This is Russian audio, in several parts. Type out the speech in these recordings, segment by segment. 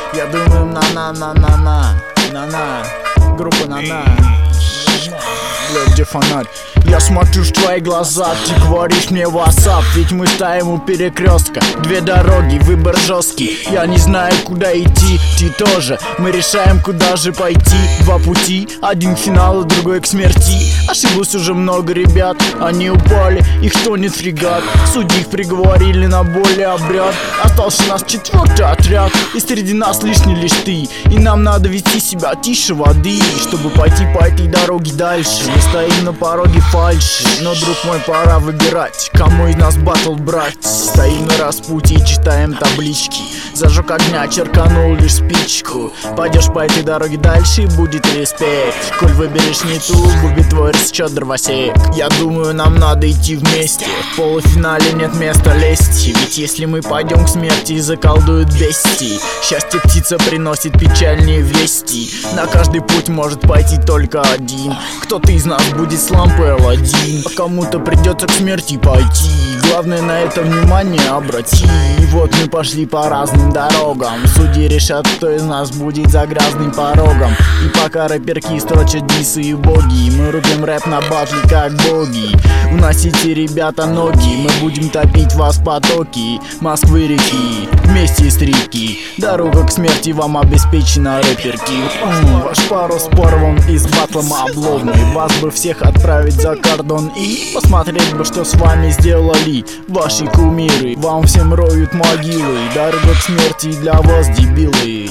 Я думаю, на-на, группа на-на. Блядь, где фонарь? Я смотрю в твои глаза, ты говоришь мне WhatsApp. Ведь мы стоим у перекрестка, две дороги, выбор жесткий. Я не знаю, куда идти, ты тоже. Мы решаем, куда же пойти. Два пути, один к финалу, другой к смерти. Ошиблось уже много ребят, они упали, их тонет фрегат. Судьи их приговорили на более обряд. Остался у нас четвертый отряд, и среди нас лишний лишь ты. И нам надо вести себя тише воды, чтобы пойти по этой дороге дальше. Мы стоим на пороге фальши, но, друг мой, пора выбирать, кому из нас баттл брать. Стоим на распутье и читаем таблички. Зажег огня, черканул лишь спичку. Пойдешь по этой дороге дальше и будет респект. Коль выберешь не ту, губит твой расчет дровосек. Я думаю, нам надо идти вместе. В полуфинале нет места лести. Ведь если мы пойдем к смерти, заколдуют бестии. Счастье птица приносит печальнее вести. На каждый путь может пойти только один. Кто-то из нас будет с лампой Аладдин, а кому-то придется к смерти пойти. Главное на это внимание обрати. И вот мы пошли по разным дорогам. Судьи решат, кто из нас будет за грязным порогом. И пока рэперки строчат дисы и боги, мы рубим рэп на батле как боги. Уносите, ребята, ноги, мы будем топить вас в потоки Москвы реки, вместе стрики. Дорога к смерти вам обеспечена, рэперки. Ваш пару спорван из батлом обломный. Вас бы всех отправить за кордон и посмотреть бы, что с вами сделали ваши кумиры. Вам всем роют могилы. Дорога к смерти для вас, дебилы.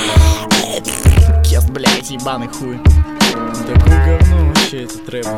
Кес, блять, ебаный хуй. Такое говно вообще этот рэп.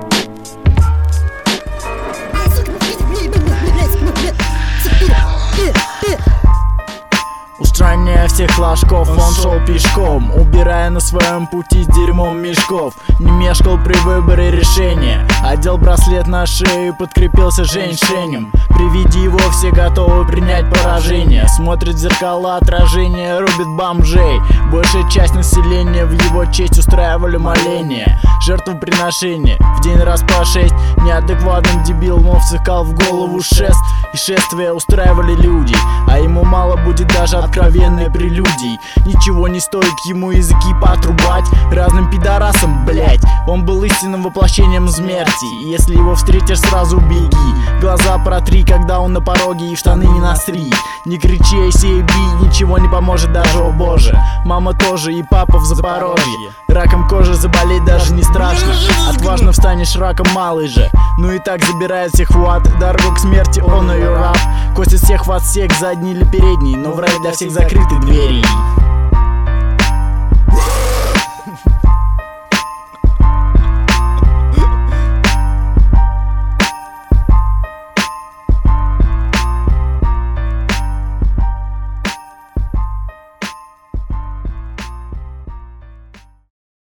Устраняя всех ложков, он шел пешком, убирая на своем пути дерьмом мешков. Не мешкал при выборе решения, одел браслет на шею и подкрепился женьшенем. При виде его все готовы принять поражение. Смотрит в зеркала отражения, рубит бомжей. Большая часть населения в его честь устраивали моления. Жертвоприношение в день раз по 6. Неадекватным дебилом всыкал в голову шест. И шествия устраивали люди, а ему мало будет даже откровенной прелюдии. Ничего не стоит ему языки потрубать разным пидорасам, блять. Он был истинным воплощением смерти. Если его встретишь, сразу беги. Глаза протри, когда он на пороге, и в штаны не насри. Не кричи, эй, би, ничего не поможет даже, о боже. Мама тоже и папа в Запорожье. Раком кожи заболеть даже не страшно. Отважно встанешь раком, малый же. Ну и так забирает всех в ад. Дорогу к смерти, он ее раб. Косит всех в отсек, задний или передний, но в рай для всех закрыты двери.